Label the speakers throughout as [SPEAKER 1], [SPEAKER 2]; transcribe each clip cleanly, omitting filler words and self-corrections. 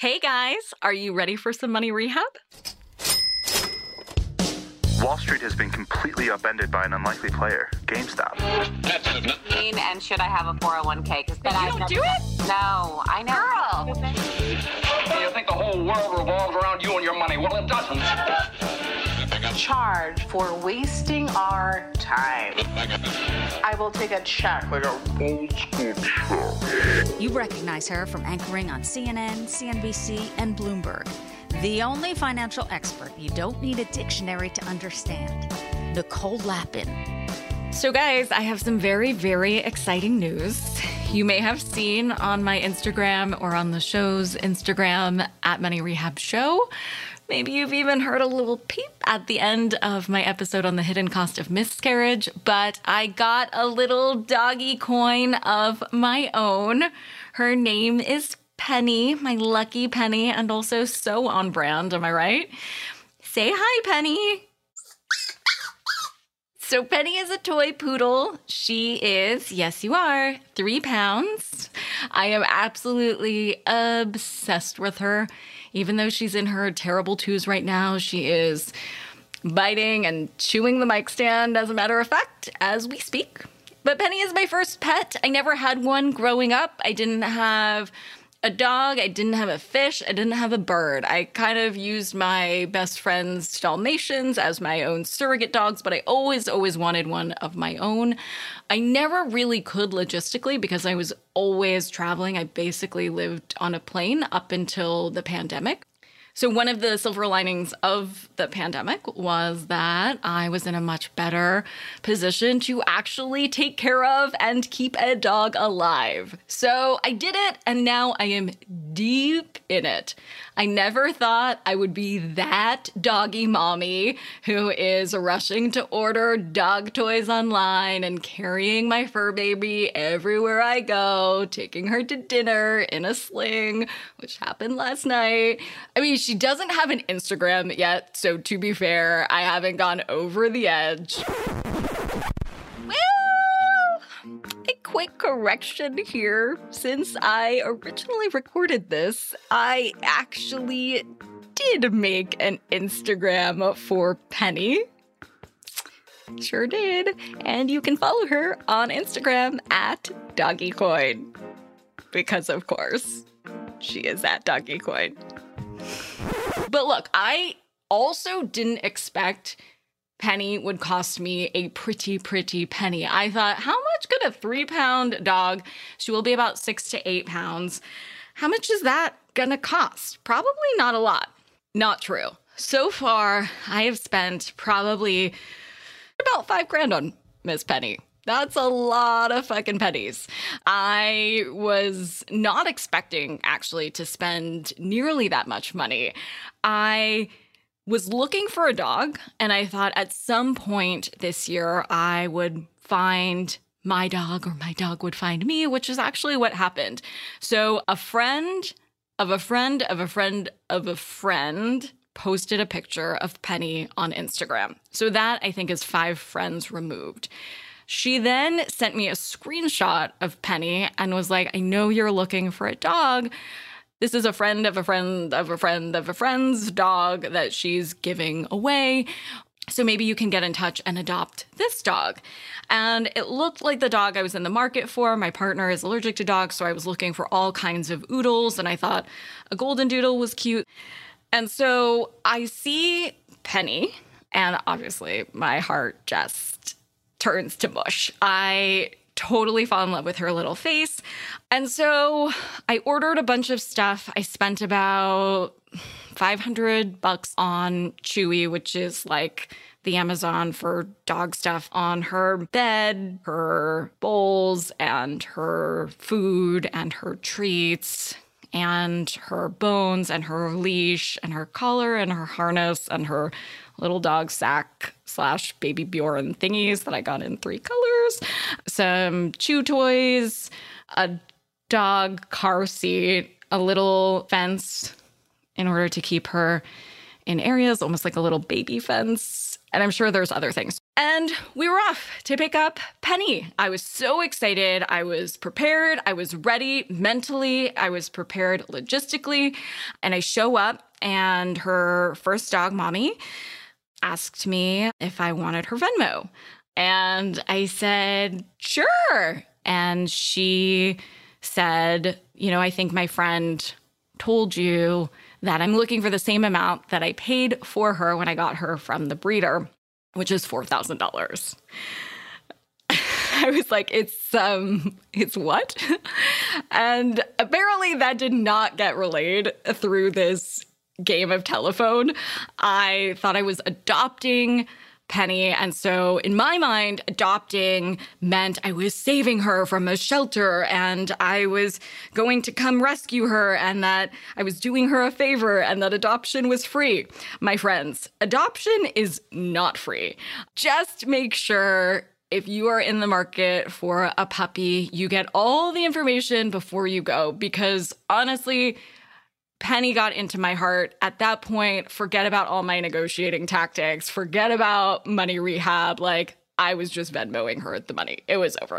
[SPEAKER 1] Hey guys, are you ready for some money rehab?
[SPEAKER 2] Wall Street has been completely upended by an unlikely player, GameStop.
[SPEAKER 3] And should I have a 401k?
[SPEAKER 1] But you don't do it?
[SPEAKER 3] No, I know.
[SPEAKER 1] Girl.
[SPEAKER 4] You think the whole world revolves around you and your money? Well, it doesn't.
[SPEAKER 5] Charge for wasting our time. I will take a check like a old school check.
[SPEAKER 6] You recognize her from anchoring on CNN, CNBC, and Bloomberg. The only financial expert you don't need a dictionary to understand. Nicole Lapin.
[SPEAKER 1] So guys, I have some very, very exciting news. You may have seen on my Instagram or on the show's Instagram at Money Rehab Show. Maybe you've even heard a little peep at the end of my episode on the hidden cost of miscarriage, but I got a little doggy coin of my own. Her name is Penny, my lucky Penny, and also so on brand, am I right? Say hi, Penny. So Penny is a toy poodle. She is, yes you are, 3 pounds. I am absolutely obsessed with her. Even though she's in her terrible twos right now, she is biting and chewing the mic stand, as a matter of fact, as we speak. But Penny is my first pet. I never had one growing up. I didn't have a dog, I didn't have a fish, I didn't have a bird. I kind of used my best friend's Dalmatians as my own surrogate dogs, but I always wanted one of my own. I never really could logistically because I was always traveling. I basically lived on a plane up until the pandemic. So one of the silver linings of the pandemic was that I was in a much better position to actually take care of and keep a dog alive. So I did it, and now I am deep in it. I never thought I would be that doggy mommy who is rushing to order dog toys online and carrying my fur baby everywhere I go, taking her to dinner in a sling, which happened last night. I mean, she doesn't have an Instagram yet, so to be fair, I haven't gone over the edge. A quick correction here. Since I originally recorded this, I actually did make an Instagram for Penny. Sure did. And you can follow her on Instagram at DoggyCoin. Because of course, she is at DoggyCoin. But look, I also didn't expect Penny would cost me a pretty penny. I thought, how much could a 3-pound dog, she will be about 6 to 8 pounds, how much is that gonna cost? Probably not a lot. Not true. So far, I have spent probably about $5,000 on Miss Penny. That's a lot of fucking pennies. I was not expecting, actually, to spend nearly that much money. I was looking for a dog, and I thought at some point this year I would find my dog or my dog would find me, which is actually what happened. So a friend of a friend of a friend of a friend posted a picture of Penny on Instagram. So that, I think, is 5 friends removed. She then sent me a screenshot of Penny and was like, I know you're looking for a dog. This is a friend of a friend of a friend of a friend's dog that she's giving away. So maybe you can get in touch and adopt this dog. And it looked like the dog I was in the market for. My partner is allergic to dogs, so I was looking for all kinds of oodles, and I thought a golden doodle was cute. And so I see Penny, and obviously my heart just turns to mush. I totally fall in love with her little face. And so I ordered a bunch of stuff. I spent about $500 on Chewy, which is like the Amazon for dog stuff, on her bed, her bowls, and her food, and her treats, and her bones, and her leash, and her collar, and her harness, and her little dog sack / baby Bjorn thingies that I got in 3 colors, some chew toys, a dog car seat, a little fence in order to keep her in areas, almost like a little baby fence. And I'm sure there's other things. And we were off to pick up Penny. I was so excited. I was prepared. I was ready mentally. I was prepared logistically. And I show up, and her first dog, Mommy, asked me if I wanted her Venmo. And I said, sure. And she said, I think my friend told you that I'm looking for the same amount that I paid for her when I got her from the breeder, which is $4,000. I was like, it's what? And apparently that did not get relayed through this game of telephone. I thought I was adopting Penny. And so in my mind, adopting meant I was saving her from a shelter and I was going to come rescue her and that I was doing her a favor and that adoption was free. My friends, adoption is not free. Just make sure if you are in the market for a puppy, you get all the information before you go, because honestly, Penny got into my heart. At that point, forget about all my negotiating tactics. Forget about money rehab. Like, I was just Venmoing her the money. It was over.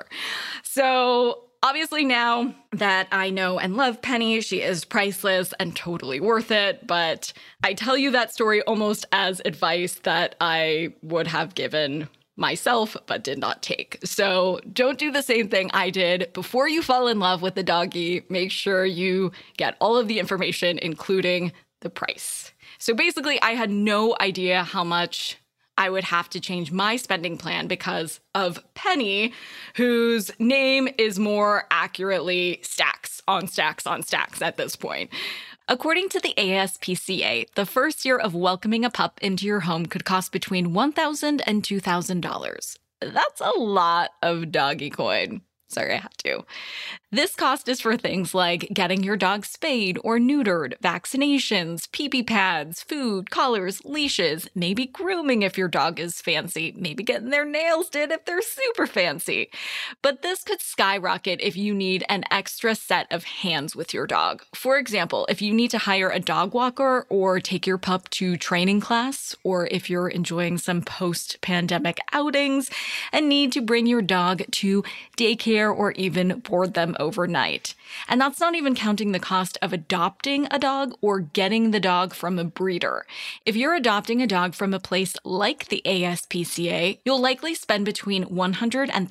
[SPEAKER 1] So obviously now that I know and love Penny, she is priceless and totally worth it. But I tell you that story almost as advice that I would have given myself, but did not take. So don't do the same thing I did. Before you fall in love with the doggy, make sure you get all of the information, including the price. So basically, I had no idea how much I would have to change my spending plan because of Penny, whose name is more accurately stacks on stacks on stacks at this point. According to the ASPCA, the first year of welcoming a pup into your home could cost between $1,000 and $2,000. That's a lot of doggy coin. Sorry, I had to. This cost is for things like getting your dog spayed or neutered, vaccinations, pee-pee pads, food, collars, leashes, maybe grooming if your dog is fancy, maybe getting their nails did if they're super fancy. But this could skyrocket if you need an extra set of hands with your dog. For example, if you need to hire a dog walker or take your pup to training class, or if you're enjoying some post-pandemic outings and need to bring your dog to daycare or even board them overnight. And that's not even counting the cost of adopting a dog or getting the dog from a breeder. If you're adopting a dog from a place like the ASPCA, you'll likely spend between $100 and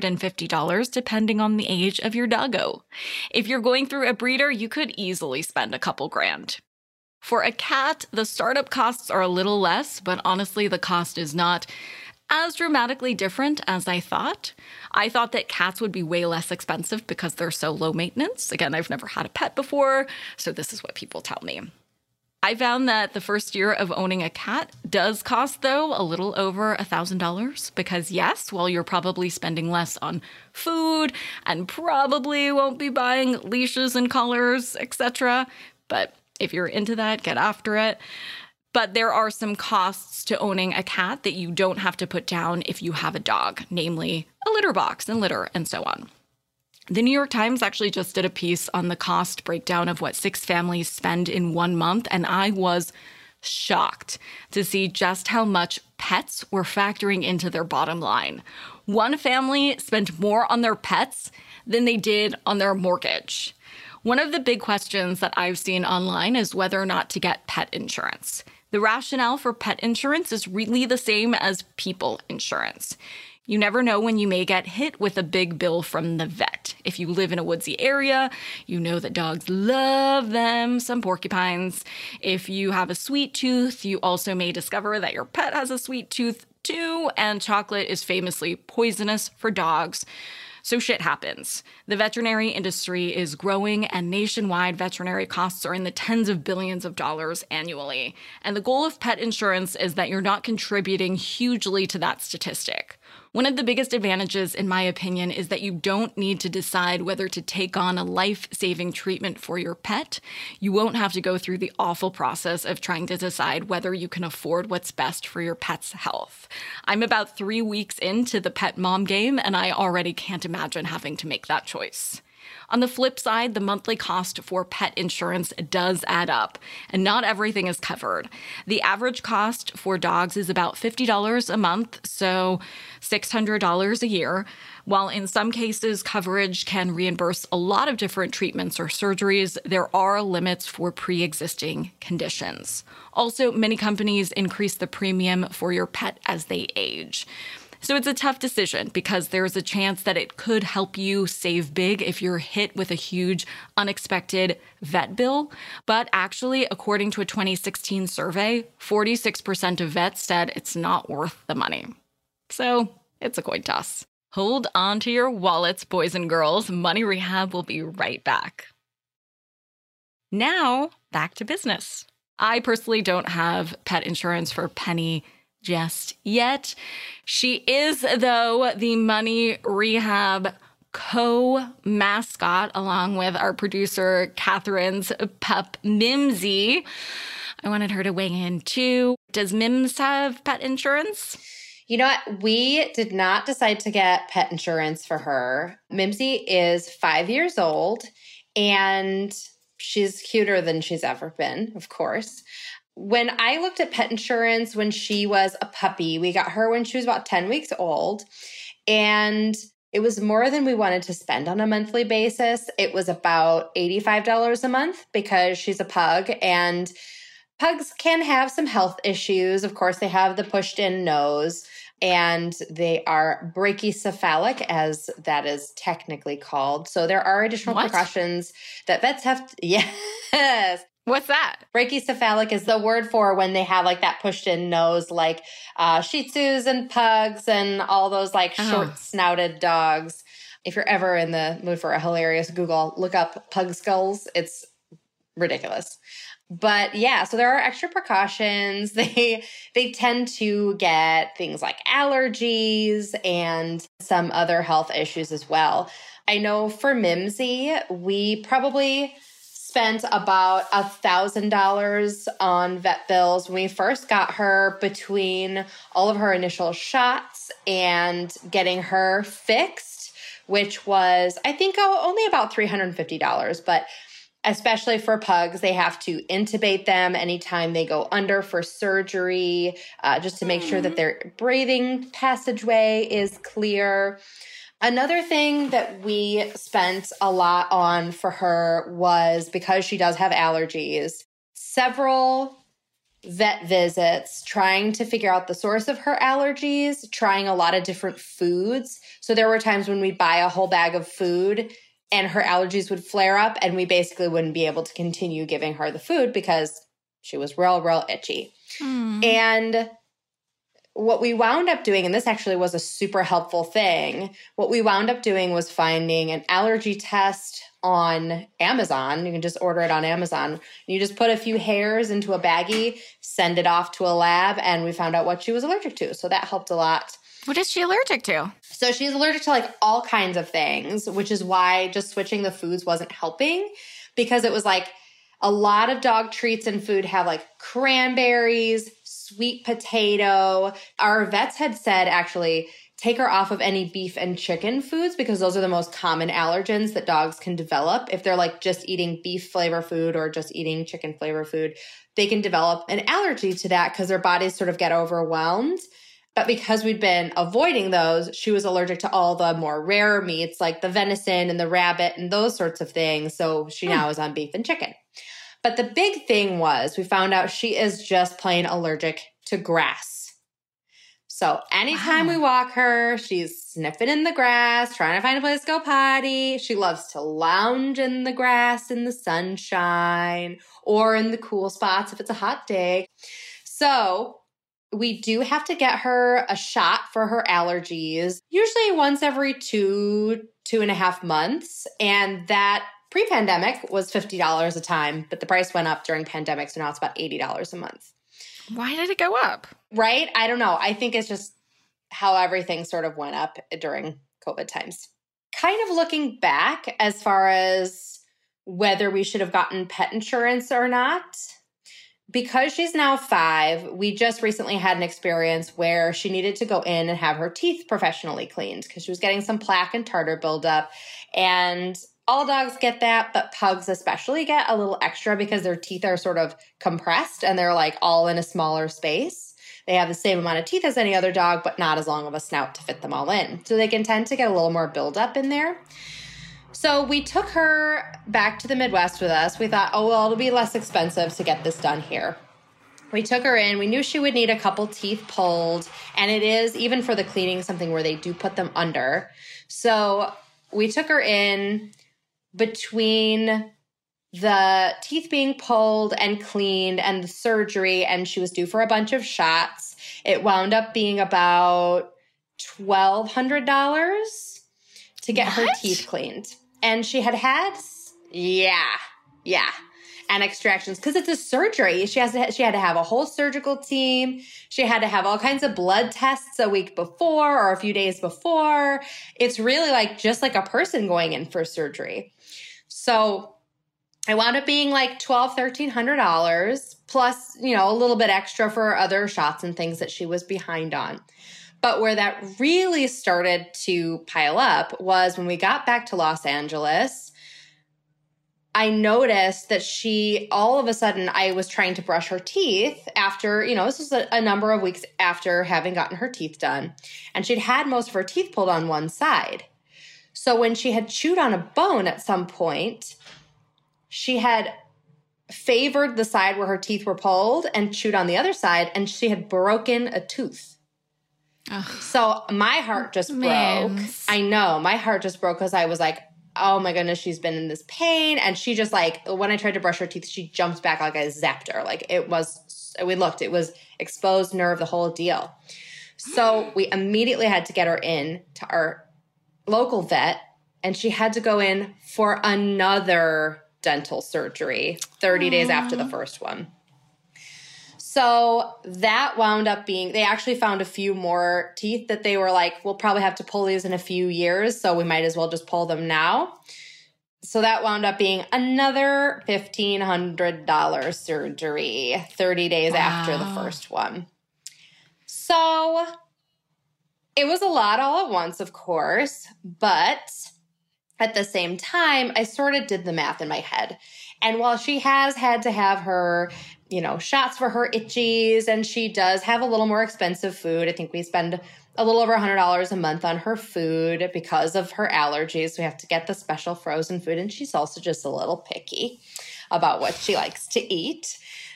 [SPEAKER 1] $350 depending on the age of your doggo. If you're going through a breeder, you could easily spend a couple grand. For a cat, the startup costs are a little less, but honestly, the cost is not as dramatically different as I thought. I thought that cats would be way less expensive because they're so low maintenance. Again, I've never had a pet before, so this is what people tell me. I found that the first year of owning a cat does cost, though, a little over $1,000 because, yes, while you're probably spending less on food and probably won't be buying leashes and collars, etc., but if you're into that, get after it. But there are some costs to owning a cat that you don't have to put down if you have a dog, namely a litter box and litter and so on. The New York Times actually just did a piece on the cost breakdown of what 6 families spend in 1 month, and I was shocked to see just how much pets were factoring into their bottom line. One family spent more on their pets than they did on their mortgage. One of the big questions that I've seen online is whether or not to get pet insurance. The rationale for pet insurance is really the same as people insurance. You never know when you may get hit with a big bill from the vet. If you live in a woodsy area, you know that dogs love them some porcupines. If you have a sweet tooth, you also may discover that your pet has a sweet tooth too, and chocolate is famously poisonous for dogs. So shit happens. The veterinary industry is growing, and nationwide veterinary costs are in the tens of billions of dollars annually. And the goal of pet insurance is that you're not contributing hugely to that statistic. One of the biggest advantages, in my opinion, is that you don't need to decide whether to take on a life-saving treatment for your pet. You won't have to go through the awful process of trying to decide whether you can afford what's best for your pet's health. I'm about 3 weeks into the pet mom game, and I already can't imagine having to make that choice. On the flip side, the monthly cost for pet insurance does add up, and not everything is covered. The average cost for dogs is about $50 a month, so $600 a year, while in some cases coverage can reimburse a lot of different treatments or surgeries. There are limits for pre-existing conditions. Also, many companies increase the premium for your pet as they age. So it's a tough decision because there's a chance that it could help you save big if you're hit with a huge unexpected vet bill. But actually, according to a 2016 survey, 46% of vets said it's not worth the money. So it's a coin toss. Hold on to your wallets, boys and girls. Money Rehab will be right back. Now, back to business. I personally don't have pet insurance for Penny just yet. She is, though, the Money Rehab co-mascot, along with our producer, Catherine's pup, Mimsy. I wanted her to weigh in, too. Does Mims have pet insurance?
[SPEAKER 7] You know what? We did not decide to get pet insurance for her. Mimsy is 5 years old, and she's cuter than she's ever been, of course. When I looked at pet insurance when she was a puppy, we got her when she was about 10 weeks old, and it was more than we wanted to spend on a monthly basis. It was about $85 a month because she's a pug, and pugs can have some health issues. Of course, they have the pushed-in nose, and they are brachycephalic, as that is technically called. So there are additional precautions that vets have to, yes.
[SPEAKER 1] What's that?
[SPEAKER 7] Brachycephalic is the word for when they have like that pushed-in nose, like Shih Tzus and pugs and all those like short-snouted dogs. If you're ever in the mood for a hilarious Google, look up pug skulls. It's ridiculous. But yeah, so there are extra precautions. They tend to get things like allergies and some other health issues as well. I know for Mimsy, we probably spent about $1,000 on vet bills when we first got her, between all of her initial shots and getting her fixed, which was, I think, only about $350. But especially for pugs, they have to intubate them anytime they go under for surgery, just to make sure that their breathing passageway is clear. Another thing that we spent a lot on for her was, because she does have allergies, several vet visits trying to figure out the source of her allergies, trying a lot of different foods. So there were times when we'd buy a whole bag of food and her allergies would flare up, and we basically wouldn't be able to continue giving her the food because she was real itchy. And what we wound up doing, and this actually was a super helpful thing, what we wound up doing was finding an allergy test on Amazon. You can just order it on Amazon. You just put a few hairs into a baggie, send it off to a lab, and we found out what she was allergic to. So that helped a lot.
[SPEAKER 1] What is she allergic to?
[SPEAKER 7] So she's allergic to like all kinds of things, which is why just switching the foods wasn't helping, because it was like a lot of dog treats and food have like cranberries, sweet potato. Our vets had said, actually, take her off of any beef and chicken foods because those are the most common allergens that dogs can develop. If they're like just eating beef flavor food or just eating chicken flavor food, they can develop an allergy to that because their bodies sort of get overwhelmed. But because we'd been avoiding those, she was allergic to all the more rare meats like the venison and the rabbit and those sorts of things. So she now is on beef and chicken. But the big thing was we found out she is just plain allergic to grass. So anytime we walk her, she's sniffing in the grass, trying to find a place to go potty. She loves to lounge in the grass in the sunshine or in the cool spots if it's a hot day. So we do have to get her a shot for her allergies, usually once every 2.5 months. And that pre-pandemic was $50 a time, but the price went up during pandemic, so now it's about $80 a month.
[SPEAKER 1] Why did it go up?
[SPEAKER 7] Right? I don't know. I think it's just how everything sort of went up during COVID times. Kind of looking back as far as whether we should have gotten pet insurance or not, because she's now 5, we just recently had an experience where she needed to go in and have her teeth professionally cleaned because she was getting some plaque and tartar buildup. And All dogs get that, but pugs especially get a little extra because their teeth are sort of compressed and they're like all in a smaller space. They have the same amount of teeth as any other dog, but not as long of a snout to fit them all in. So they can tend to get a little more buildup in there. So we took her back to the Midwest with us. We thought, oh, well, it'll be less expensive to get this done here. We took her in. We knew she would need a couple teeth pulled. And it is, even for the cleaning, something where they do put them under. So we took her in. Between the teeth being pulled and cleaned and the surgery, and she was due for a bunch of shots, it wound up being about $1,200 to get her teeth cleaned. And she had, and extractions, because it's a surgery. She had to have a whole surgical team. She had to have all kinds of blood tests a week before or a few days before. It's really like just like a person going in for surgery. So it wound up being like $1,200 plus, a little bit extra for other shots and things that she was behind on. But where that really started to pile up was when we got back to Los Angeles. I noticed that all of a sudden, I was trying to brush her teeth after, this was a number of weeks after having gotten her teeth done. And she'd had most of her teeth pulled on one side. So when she had chewed on a bone at some point, she had favored the side where her teeth were pulled and chewed on the other side, and she had broken a tooth. Ugh. So my heart just broke. I know. My heart just broke because I was like, oh my goodness, she's been in this pain. And she just when I tried to brush her teeth, she jumped back like I zapped her. Like it was exposed nerve, the whole deal. So we immediately had to get her in to our local vet, and she had to go in for another dental surgery 30 days after the first one. So that wound up being, they actually found a few more teeth that they were like, we'll probably have to pull these in a few years, so we might as well just pull them now. So that wound up being another $1,500 surgery 30 days after the first one. So it was a lot all at once, of course, but at the same time, I sort of did the math in my head. And while she has had to have her, shots for her itchies, and she does have a little more expensive food. I think we spend a little over $100 a month on her food because of her allergies. We have to get the special frozen food, and she's also just a little picky about what she likes to eat.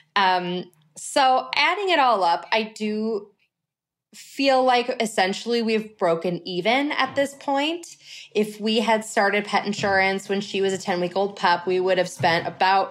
[SPEAKER 7] So adding it all up, I do feel like essentially we've broken even at this point. If we had started pet insurance when she was a 10-week-old pup, we would have spent about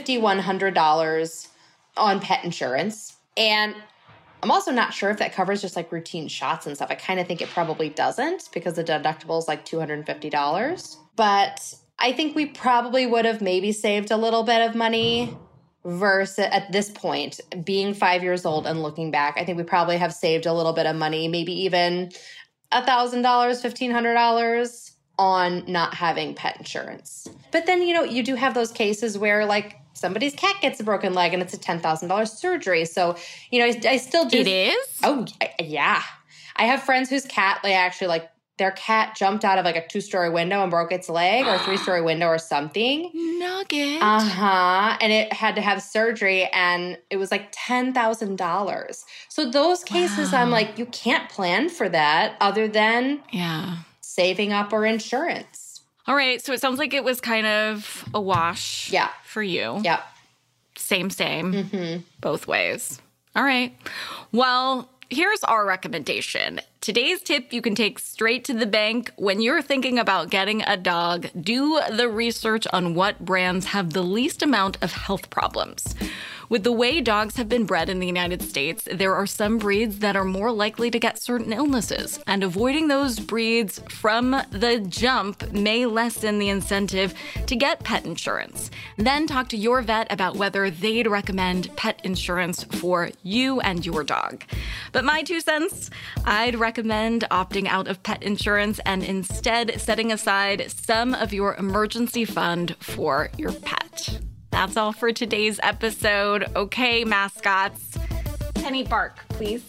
[SPEAKER 7] $5,100 on pet insurance. And I'm also not sure if that covers just like routine shots and stuff. I kind of think it probably doesn't because the deductible is like $250. But I think we probably would have maybe saved a little bit of money versus at this point, being 5 years old and looking back, I think we probably have saved a little bit of money, maybe even $1,000, $1,500 on not having pet insurance. But then, you do have those cases where like somebody's cat gets a broken leg and it's a $10,000 surgery. So, I still do.
[SPEAKER 1] It is?
[SPEAKER 7] Oh, yeah. I have friends whose cat, they actually their cat jumped out of like a 2-story window and broke its leg or a 3-story window or something.
[SPEAKER 1] Nugget.
[SPEAKER 7] And it had to have surgery and it was like $10,000. So those cases, I'm like, you can't plan for that other than saving up or insurance.
[SPEAKER 1] All right. So it sounds like it was kind of a wash for you.
[SPEAKER 7] Yeah.
[SPEAKER 1] Same. Mm-hmm. Both ways. All right. Well, here's our recommendation. Today's tip you can take straight to the bank. When you're thinking about getting a dog, do the research on what brands have the least amount of health problems. With the way dogs have been bred in the United States, there are some breeds that are more likely to get certain illnesses, and avoiding those breeds from the jump may lessen the incentive to get pet insurance. Then talk to your vet about whether they'd recommend pet insurance for you and your dog. But my 2 cents, I'd recommend opting out of pet insurance and instead setting aside some of your emergency fund for your pet. That's all for today's episode. Okay, mascots. Penny, bark, please.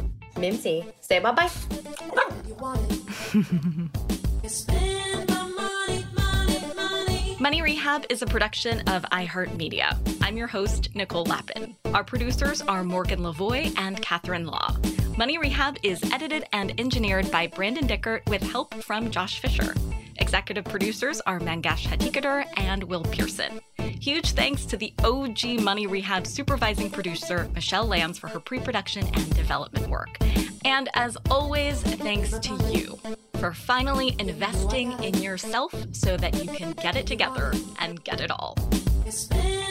[SPEAKER 7] Mimsy, say bye-bye.
[SPEAKER 1] Money Rehab is a production of iHeartMedia. I'm your host, Nicole Lappin. Our producers are Morgan Lavoie and Catherine Law. Money Rehab is edited and engineered by Brandon Dickert with help from Josh Fisher. Executive producers are Mangesh Hattikudur and Will Pearson. Huge thanks to the OG Money Rehab supervising producer, Michelle Lambs, for her pre-production and development work. And as always, thanks to you for finally investing in yourself so that you can get it together and get it all.